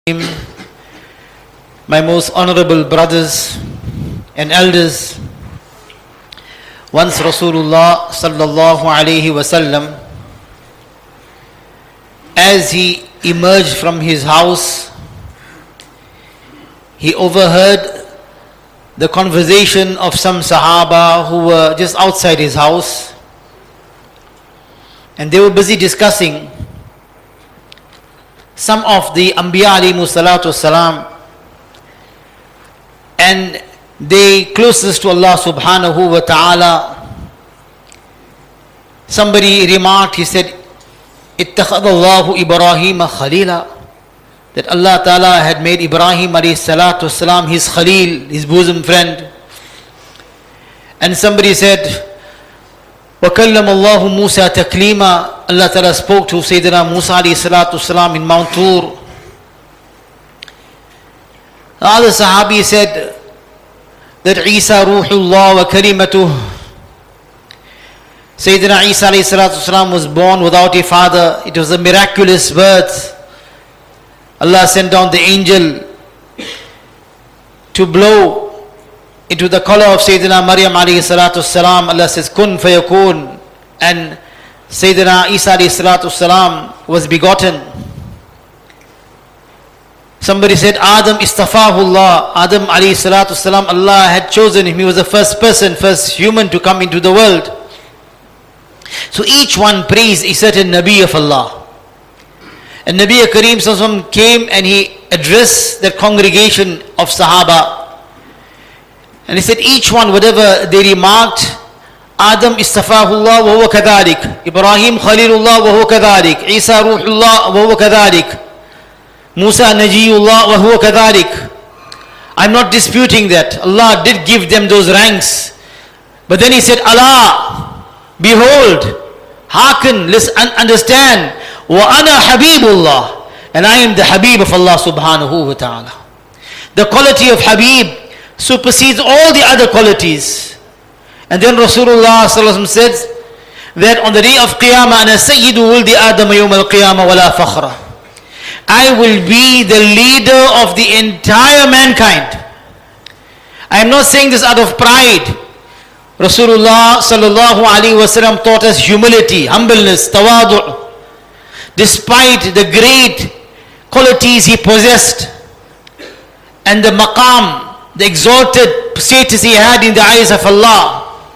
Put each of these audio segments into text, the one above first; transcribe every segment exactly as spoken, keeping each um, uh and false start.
My most honorable brothers and elders, once Rasulullah sallallahu alaihi wasallam, as he emerged from his house, he overheard the conversation of some Sahaba who were just outside his house, and they were busy discussing some of the Anbiya alayhimu salatu salam and they closest to Allah subhanahu wa ta'ala. Somebody remarked, he said, ittakhadha Allahu Ibrahima khalila, that Allah ta'ala had made Ibrahim alayhi salatu salam his khalil, his bosom friend. And somebody said, وَكَلَّمَ اللَّهُ مُوسَى تَكْلِيمًا, Allah Ta'ala spoke to Sayyidina Musa alayhi salatu salam in Mount Tur. The other Sahabi said that Isa Ruhullah wa kalimatuh, Sayyidina Isa alayhi salatu salam was born without a father. It was a miraculous birth. Allah sent down the angel to blow into the collar of Sayyidina Maryam alayhi salatu salam. Allah says, kun fayakun, and Sayyidina Isa alayhi salatu salam was begotten. Somebody said, Adam istafahullah, Adam alayhi salatu salam, Allah had chosen him. He was the first person, first human to come into the world. So each one praised a certain Nabi of Allah. And Nabi Kareem sallallahu alaihi wasallam came and he addressed the congregation of Sahaba. And he said, each one, whatever they remarked, Adam istafahullah wa huwa kadhalik, Ibrahim khalilullah wa huwa kadhalik, Isa ruhullah wa huwa kadhalik, Musa najiyullah wa huwa kadhalik. I'm not disputing that. Allah did give them those ranks. But then he said, Allah, behold, hearken, listen, understand, wa ana habibullah, and I am the Habib of Allah subhanahu wa ta'ala. The quality of Habib supersedes all the other qualities. And then Rasulullah sallallahu alaihi wasallam says that on the day of Qiyamah, ana sayyidu wuldi Adam yawm al-Qiyamah wala fakhra, I will be the leader of the entire mankind. I am not saying this out of pride. Rasulullah sallallahu alaihi wasallam taught us humility, humbleness, tawadu', despite the great qualities he possessed and the maqam, the exalted status he had in the eyes of Allah.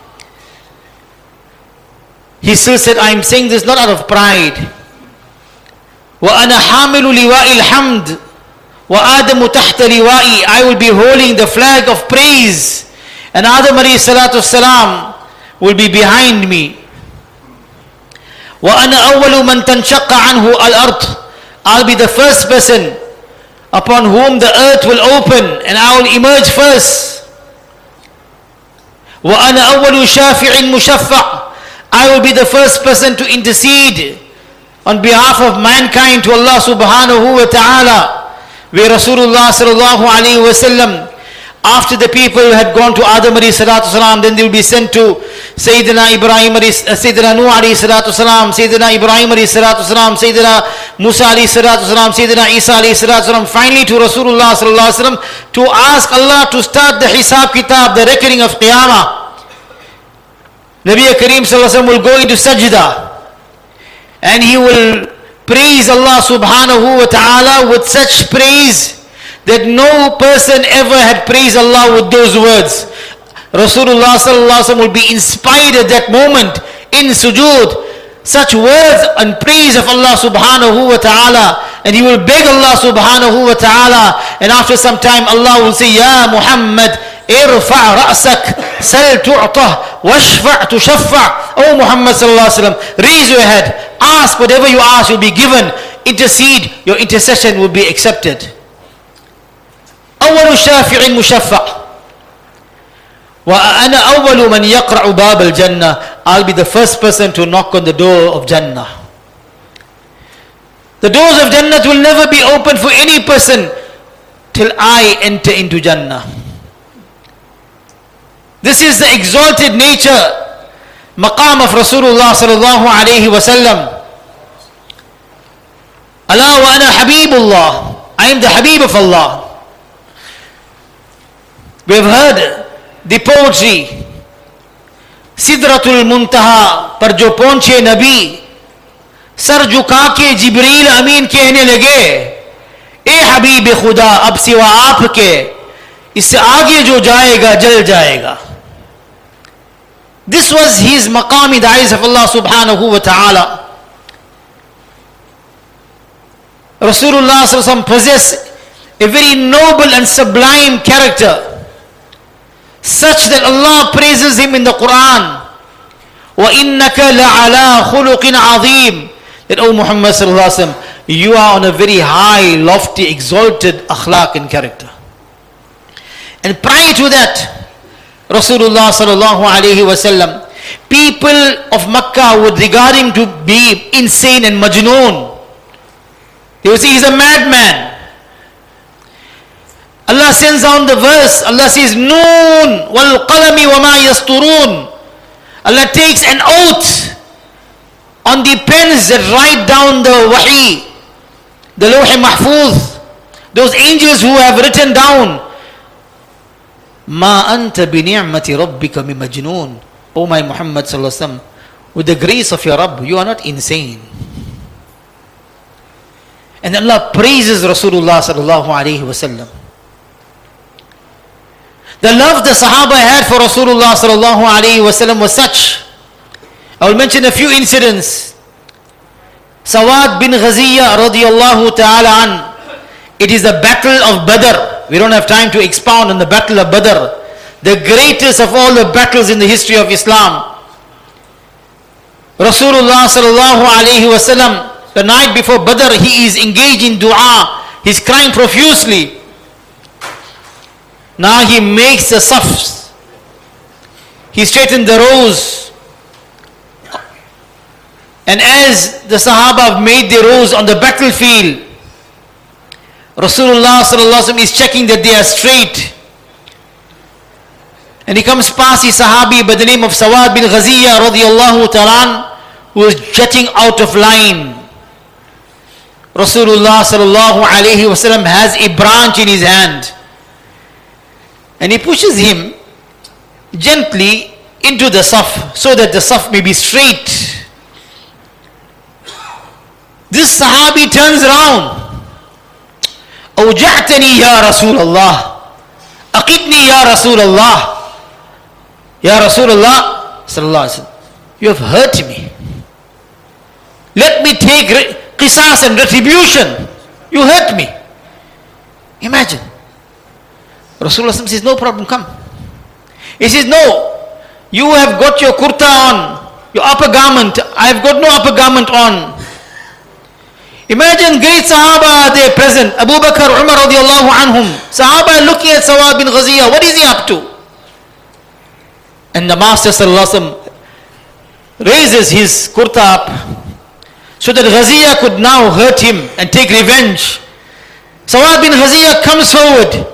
He still said, I am saying this not out of pride. وَأَنَا حَامِلُ لِوَاءِ الْحَمْدِ وَآدَمُ تَحْتَ لِوَائِي, I will be holding the flag of praise, and Adam alayhi salatu salam will be behind me. وَأَنَا أَوَّلُ مَنْ تَنْشَقَّ عَنْهُ الْأَرْضِ, I'll be the first person upon whom the earth will open, and I will emerge first. وَأَنَا أَوَّلُ شَافِعٍ مُشَفَّعٍ, I will be the first person to intercede on behalf of mankind to Allah subhanahu wa ta'ala. Where Rasulullah sallallahu alayhi wa sallam, after the people had gone to Adam alayhi salatu salam, then they will be sent to Sayyidina Ibrahim alayhi, uh, Sayyidina Nuh alayhi salatu salam, Sayyidina Ibrahim alayhi salatu salam, Sayyidina Musa alayhi salatu salam, Sayyidina Isa alayhi salatu salam, finally to Rasulullah sallallahu alayhi wa sallam, to ask Allah to start the hisab kitab, the reckoning of Qiyamah. Nabi Kareem sallallahu alayhi wa sallam will go into sajda and he will praise Allah subhanahu wa ta'ala with such praise that no person ever had praised Allah with those words. Rasulullah sallallahu alaihi wasallam will be inspired at that moment in sujood, such words and praise of Allah subhanahu wa ta'ala, and he will beg Allah subhanahu wa ta'ala, and after some time Allah will say, Ya Muhammad, irfa' ra'sak, sal tu'tah, washfa' tushaffa'. Oh Muhammad sallallahu alaihi wasallam, raise your head, ask whatever you ask, you'll be given. Intercede, your intercession will be accepted. أول شافع مشفع وأنا أول من يقرع باب الجنة, I'll be the first person to knock on the door of Jannah. The doors of Jannah will never be open for any person till I enter into Jannah. This is the exalted nature, maqam of Rasulullah sallallahu alayhi wa sallam. Ala wa ana habibullah. I am the Habib of Allah. We have heard the poetry. सिदरतुल मुंतहा पर जो पहुंचे नबी, sir झुका के जिब्रील अमीन कहने लगे, ए हबीब खुदा अब सिवा आपके इससे आगे जो जाएगा जल जाएगा. This was his maqam in the eyes of Allah subhanahu wa ta'ala. Rasulullah sallallahu alaihi wasallam possessed a very noble and sublime character, such that Allah praises him in the Quran. وَإِنَّكَ لَعَلَىٰ خُلُقٍ عَظِيمٍ. That, O Muhammad sallallahu alaihi wasallam, you are on a very high, lofty, exalted akhlaq and character. And prior to that, Rasulullah sallallahu alaihi wasallam, people of Makkah would regard him to be insane and majnoon. They would say he's a madman. Allah sends down the verse. Allah says, Noon wal qalami wa ma yasturun. Allah takes an oath on the pens that write down the wahi, the lawh mahfuz, those angels who have written down. Ma anta bi ni'mati rabbika bi majnoon. O my Muhammad sallallahu alaihi wasallam, with the grace of your Rabb, you are not insane. And Allah praises Rasulullah sallallahu alaihi wasallam. The love the Sahaba had for Rasulullah sallallahu alaihi wasallam was such. I will mention a few incidents. Sawad bin Ghaziyya radiyallahu ta'ala an. It is the battle of Badr. We don't have time to expound on the battle of Badr, the greatest of all the battles in the history of Islam. Rasulullah sallallahu alaihi wasallam, the night before Badr, he is engaged in dua. He's crying profusely. Now he makes the safs. He straightened the rows. And as the Sahaba made the rows on the battlefield, Rasulullah sallallahu alaihi wasallam is checking that they are straight. And he comes past his Sahabi by the name of Sawad bin Ghaziyya radiyallahu ta'ala, who is jutting out of line. Rasulullah sallallahu alaihi wasallam has a branch in his hand, and he pushes him gently into the saf so that the saf may be straight. This Sahabi turns around. أوجعتني يا رسول الله أقدني يا رسول الله يا رسول الله صلى الله عليه وسلم, you have hurt me. Let me take qisas and retribution. You hurt me. Imagine. Rasulullah says, no problem, come. He says, no, you have got your kurta on, your upper garment. I have got no upper garment on. Imagine great Sahaba there present, Abu Bakr, Umar radiallahu anhum. Sahaba looking at Sawad bin Ghaziyya, what is he up to? And the Master sallallahu alaihi wasallam raises his kurta up so that Ghaziyya could now hurt him and take revenge. Sawad bin Ghaziyya comes forward.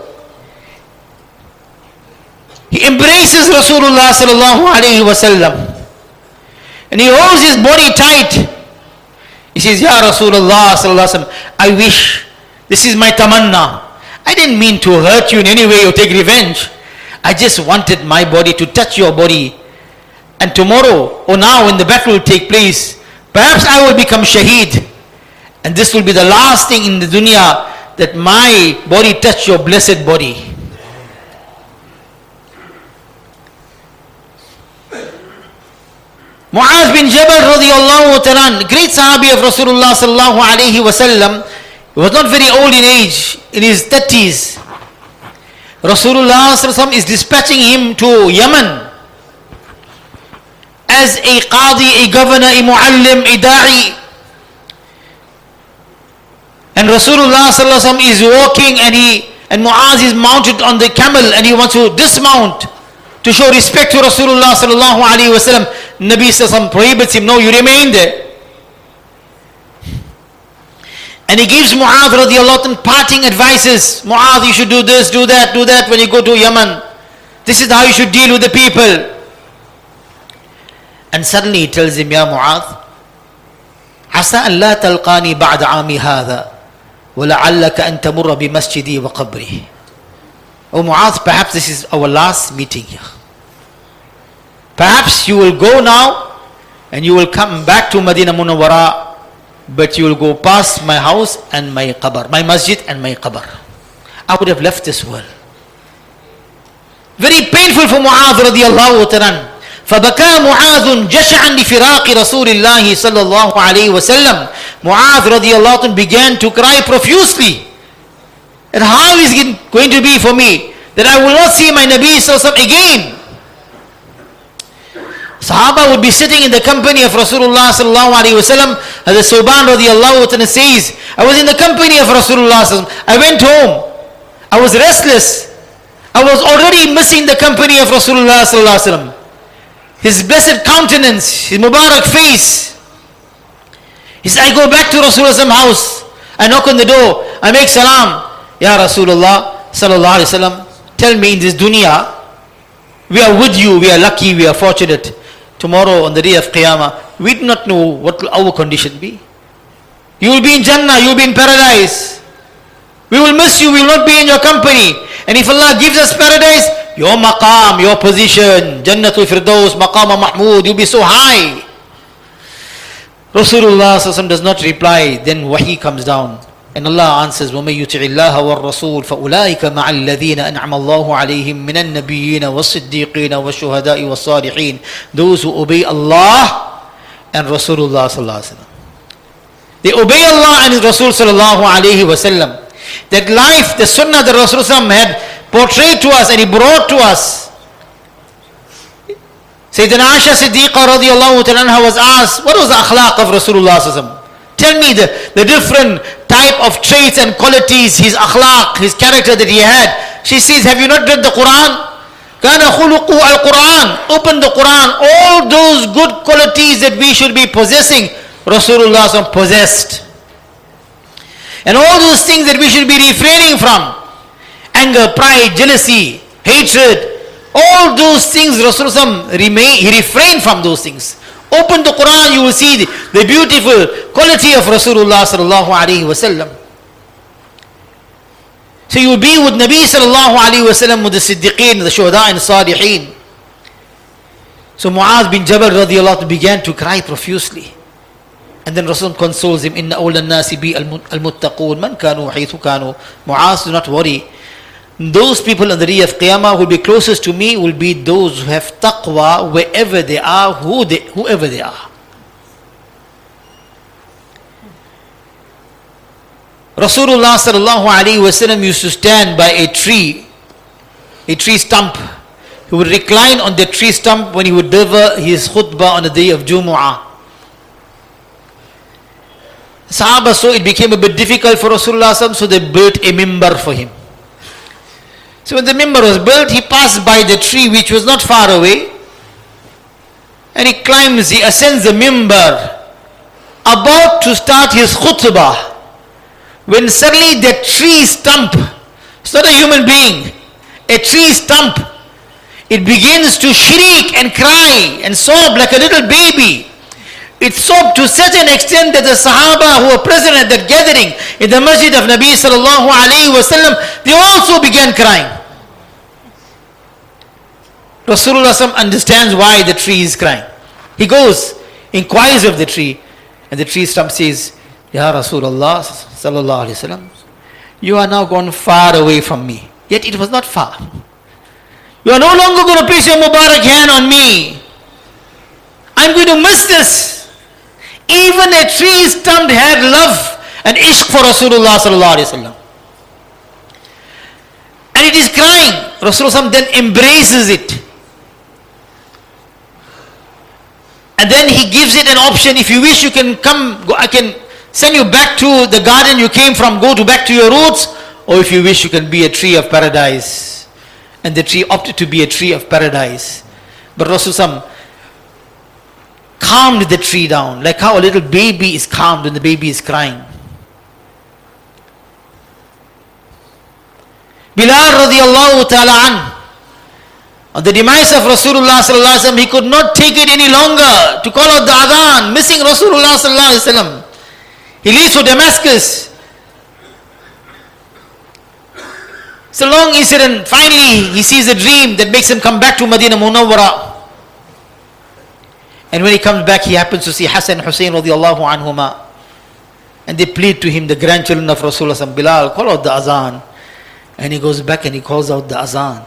He embraces Rasulullah sallallahu alaihi wasallam and he holds his body tight. He says, Ya Rasulullah sallallahu alaihi wasallam, I wish, this is my tamanna. I didn't mean to hurt you in any way or take revenge. I just wanted my body to touch your body. And tomorrow or now when the battle will take place, perhaps I will become shaheed. And this will be the last thing in the dunya, that my body touch your blessed body. Mu'adh bin Jabal radiyallahu ta'ala, great sahabi of Rasulullah sallallahu alayhi wasallam, he was not very old in age, in his thirties. Rasulullah sallallahu alayhi wasallam is dispatching him to Yemen as a qadi, a governor, a muallim, a da'i. And Rasulullah sallallahu alayhi wasallam is walking, and he and Mu'adh is mounted on the camel, and he wants to dismount to show respect to Rasulullah sallallahu alayhi wasallam. Nabi sallallahu alayhi wasallam prohibits him, no, you remain there. And he gives Mu'adh radiallahu anhu parting advices. Mu'adh, you should do this, do that, do that when you go to Yemen. This is how you should deal with the people. And suddenly he tells him, Ya Mu'adh, Asa an la talqani ba'da ami hadha. وَلَعَلَّكَ أَن تَمُرَّ بِمَسْجِدِي وَقَبْرِي. O Mu'adh, perhaps this is our last meeting here. Perhaps you will go now and you will come back to Madinah Munawwara, but you will go past my house and my qabr, my masjid and my qabr. I would have left this world. Very painful for Mu'adh radiallahu ta'ala. فبكى معاذ جشعا لفراق رسول الله صلى الله عليه وسلم. Mu'adh radiallahu ta'ala began to cry profusely. And how is it going to be for me that I will not see my Nabi sallallahu alaihi wasallam again? Sahaba would be sitting in the company of Rasulullah sallallahu alaihi wasallam. As the Suban radiallahu ta'ala says, I was in the company of Rasulullah sallallahu alaihi wasallam. I went home. I was restless. I was already missing the company of Rasulullah sallallahu alaihi wasallam. His blessed countenance, his Mubarak face. He said, I go back to Rasulullah's house. I knock on the door. I make salam. Ya Rasulullah sallallahu alaihi wasallam, tell me in this dunya, we are with you, we are lucky, we are fortunate. Tomorrow on the day of Qiyamah, we do not know what will our condition be. You will be in Jannah, you will be in paradise. We will miss you, we will not be in your company. And if Allah gives us paradise, your maqam, your position, Jannatul Firdaus, Maqam Mahmud, you'll be so high. Rasulullah sallallahu alaihi wasallam does not reply. Then wahi comes down. And Allah answers, وَمَن يُطِعِ اللَّهَ وَالرَّسُولَ فَأُولَٰئِكَ مَعَ الَّذِينَ أَنْعَمَ اللَّهُ عَلَيْهِم مِّنَ النَّبِيِّينَ وَالصِّدِّيقِينَ وَالشُّهَدَاءِ وَالصَّالِحِينَ. Those who obey Allah and Rasulullah sallallahu alaihi wasallam. They obey Allah and His Rasul sallallahu alaihi wasallam. That life, the sunnah that Rasulullah had portrayed to us and he brought to us. Sayyidina Aisha Siddiqa radiallahu ta'ala was asked, what was the akhlaq of Rasulullah sallallahu alaihi wasallam? Tell me the, the different type of traits and qualities, his akhlaq, his character that he had. She says, have you not read the Quran? كَانَ خُلُقُهُ الْقُرْآنِ. Open the Quran. All those good qualities that we should be possessing, Rasulullah sallallahu alaihi wasallam possessed. And all those things that we should be refraining from, anger, pride, jealousy, hatred, all those things Rasulullah remain, he refrained from those things. Open the Quran, you will see the, the beautiful quality of Rasulullah sallallahu alaihi wasallam. So you will be with Nabi sallallahu alaihi wasallam, with the Siddiqeen, the Shuhada and the Salihin. So Mu'adh bin Jabal radiallahu began to cry profusely. And then Rasul consoles him, Inna awla nasi bi al-muttaqoon man kanu haythu kanu. Mu'adh, do not worry. Those people on the day of Qiyamah who will be closest to me will be those who have taqwa wherever they are, who they, whoever they are. Rasulullah sallallahu alaihi wasallam used to stand by a tree, a tree stump. He would recline on the tree stump when he would deliver his khutbah on the day of Jumu'ah. Sahaba saw it became a bit difficult for Rasulullah sallallahu alaihi wasallam, so they built a mimbar for him. So when the mimbar was built, he passed by the tree which was not far away, and he climbs, he ascends the mimbar, about to start his khutbah, when suddenly that tree stump, it's not a human being, a tree stump, it begins to shriek and cry and sob like a little baby. It sobbed to such an extent that the Sahaba who were present at that gathering in the masjid of Nabi sallallahu alaihi wasallam, they also began crying. Rasulullah understands why the tree is crying. He goes, inquires of the tree, and the tree stump says, Ya Rasulullah sallallahu alaihi wasallam, you are now gone far away from me. Yet it was not far. You are no longer going to place your Mubarak hand on me. I'm going to miss this. Even a tree stump had love and ishq for Rasulullah sallallahu alaihi wasallam. And it is crying. Rasulullah then embraces it. And then he gives it an option. If you wish, you can come, go, I can send you back to the garden you came from, go to back to your roots. Or if you wish, you can be a tree of paradise. And the tree opted to be a tree of paradise. But Rasulullah calmed the tree down, like how a little baby is calmed when the baby is crying. Bilal radiallahu ta'ala an, on the demise of Rasulullah sallallahu alaihi wasallam, he could not take it any longer to call out the adhan, missing Rasulullah sallallahu alaihi wasallam. He leaves for Damascus. It's a long incident. Finally, he sees a dream that makes him come back to Madinah Munawwara. And when he comes back, he happens to see Hassan and Hussein radiallahu anhuma. And they plead to him, the grandchildren of Rasulullah, Bilal, call out the azan. And he goes back and he calls out the azan.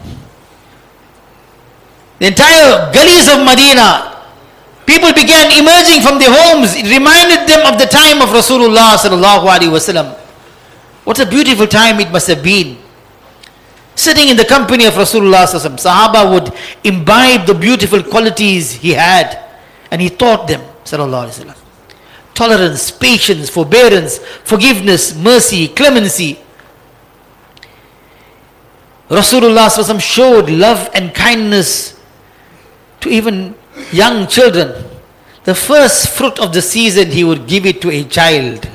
The entire gullies of Medina, people began emerging from their homes. It reminded them of the time of Rasulullah sallallahu alaihi wasallam. What a beautiful time it must have been. Sitting in the company of Rasulullah sallallahu alaihi wasallam, Sahaba would imbibe the beautiful qualities he had, and he taught them sallallahu alaihi wasallam. Tolerance, patience, forbearance, forgiveness, mercy, clemency. Rasulullah sallallahu alaihi wasallam showed love and kindness to even young children. The first fruit of the season, he would give it to a child.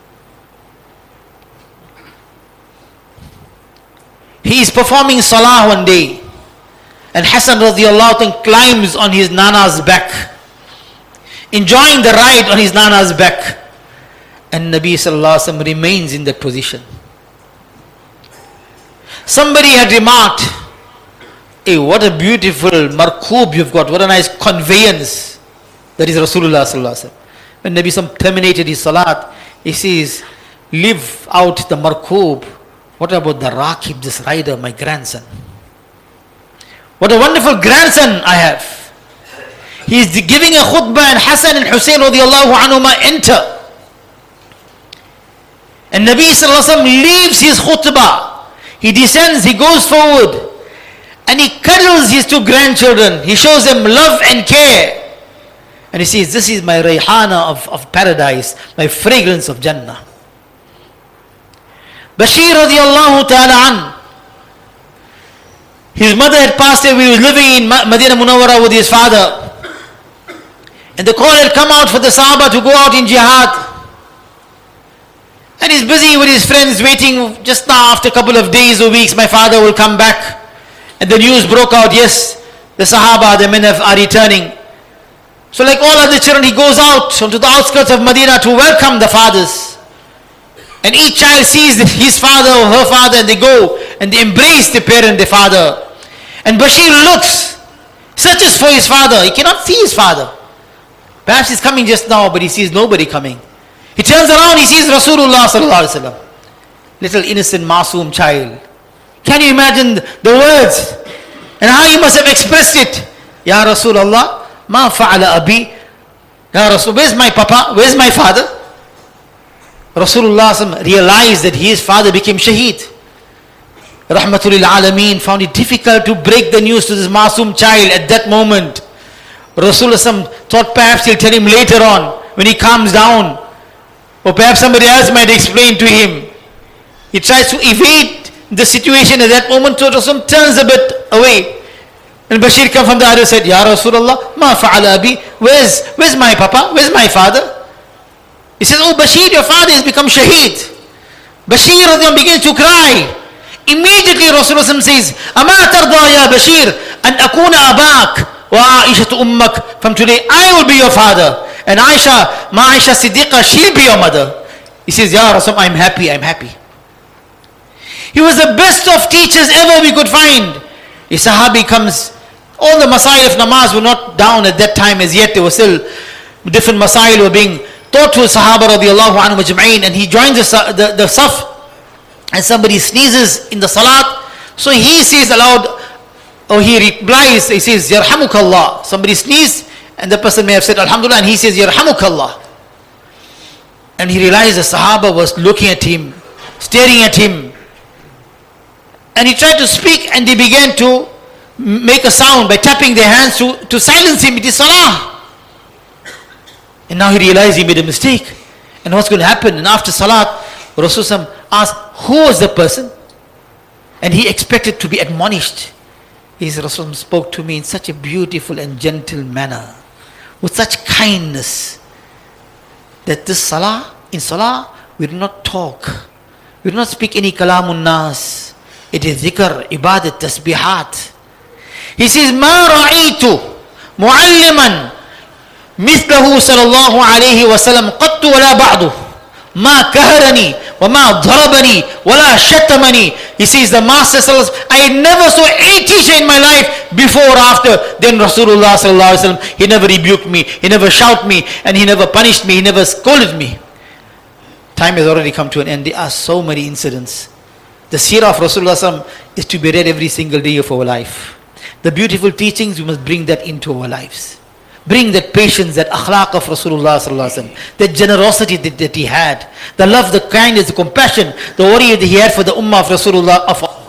He is performing salah one day, and Hassan radiallahu anhu climbs on his nana's back, enjoying the ride on his nana's back, and Nabi sallallahu alaihi wasallam remains in that position. Somebody had remarked, hey, what a beautiful markoob you've got, what a nice conveyance. That is Rasulullah sallallahu alaihi wasallam. When Nabi sallallahu terminated his salat, he says, live out the markoob. What about the Raqib, this rider, my grandson? What a wonderful grandson I have. He is giving a khutbah, and Hassan and Hussein radiallahu anhuma enter. And Nabi sallallahu alaihi wasallam leaves his khutbah. He descends, he goes forward, and he cuddles his two grandchildren. He shows them love and care. And he says, this is my rayhana of, of paradise, my fragrance of Jannah. Bashir radiallahu ta'ala an, his mother had passed away. He was living in Madinah Munawwara with his father. And the call had come out for the Sahaba to go out in jihad. And he's busy with his friends waiting. Just now, after a couple of days or weeks, my father will come back. And the news broke out, yes, the Sahaba, the men are returning. So like all other children, he goes out onto the outskirts of Medina to welcome the fathers. And each child sees his father or her father, and they go and they embrace the parent, the father. And Bashir looks, searches for his father. He cannot see his father. Perhaps he's coming just now, but he sees nobody coming. He turns around, he sees Rasulullah sallallahu alaihi wasallam. Little innocent masoom child. Can you imagine the words and how he must have expressed it? Ya Rasulullah, ma fa'ala abi. Ya Rasul, where's my papa? Where's my father? Rasulullah realized that his father became shaheed. Rahmatul lil Alameen found it difficult to break the news to this masoom child at that moment. Rasulullah thought perhaps he'll tell him later on when he calms down, or perhaps somebody else might explain to him. He tries to evade the situation at that moment, so Rasul turns a bit away. And Bashir comes from the other side, Ya Rasulullah, ma fa'ala abi. Where's, where's my papa? Where's my father? He says, oh Bashir, your father has become shaheed. Bashir begins to cry. Immediately Rasulullah says, Ama tarda ya Bashir an akuna abak wa Aisha ummak. From today I will be your father, and Aisha, ma Aisha Siddiqa, she'll be your mother. He says, Ya Rasul, I'm happy, I'm happy. He was the best of teachers ever we could find. A Sahabi comes, all the masail of namaz were not down at that time as yet. There were still different masail were being taught to Sahaba radiallahu anhu majma'in, and he joins the, the, the saf, and somebody sneezes in the salat. So he says aloud, or he replies, he says, Yarhamukallah. Somebody sneezed, and the person may have said Alhamdulillah, and he says, Yarhamukallah. And he realized the Sahaba was looking at him, staring at him. And he tried to speak, and they began to make a sound by tapping their hands to, to silence him. It is salah. And now he realized he made a mistake. And what's going to happen? And after salat, Rasulullah asked, who was the person? And he expected to be admonished. His Rasulullah spoke to me in such a beautiful and gentle manner, with such kindness, that this salah, in salah, we do not talk. We do not speak any kalamun nas. It is dhikr, ibadat, tasbihat. He says, Ma ra'itu mu'alliman mithlahu sallallahu alayhi wa sallam qattu wala ba'du. Ma kaharani wa ma dharabani wala shatamani He says, the Master sallallahu alaihi wasallam, I never saw any teacher in my life before or after than Rasulullah sallallahu alaihi wasallam. He never rebuked me, he never shouted me, and he never punished me, he never scolded me. Time has already come to an end. There are so many incidents. The seerah of Rasulullah sallallahu alaihi wasallam is to be read every single day of our life. The beautiful teachings, we must bring that into our lives. Bring that patience, that akhlaq of Rasulullah sallallahu alaihi wasallam, that generosity that, that he had, the love, the kindness, the compassion, the worry that he had for the ummah of Rasulullah, of